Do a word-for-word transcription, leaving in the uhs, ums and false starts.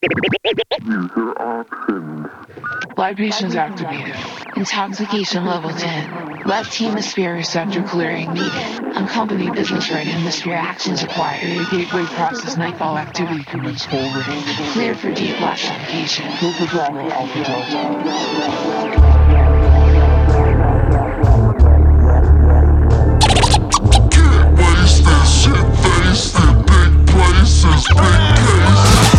User options. Libations activated. Intoxication level ten. Left hemisphere receptor clearing needed. Unaccompanied business right hemisphere actions required. Gateway process nightfall activity commence full range. Cleared for deep classification. Filter throttle alpha delta. Get wasted, shit faced it, big places, big cases.